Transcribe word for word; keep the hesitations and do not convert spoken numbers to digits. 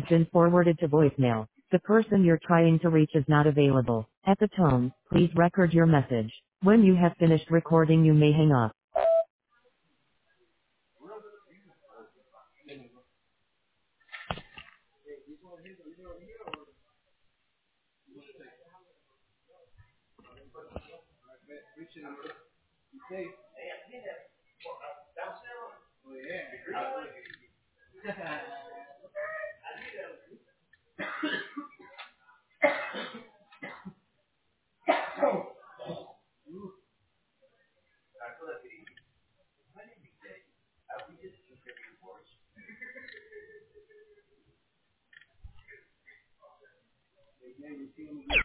been forwarded to voicemail. The person you're trying to reach is not available. At the tone, please record your message. When you have finished recording, you may hang up.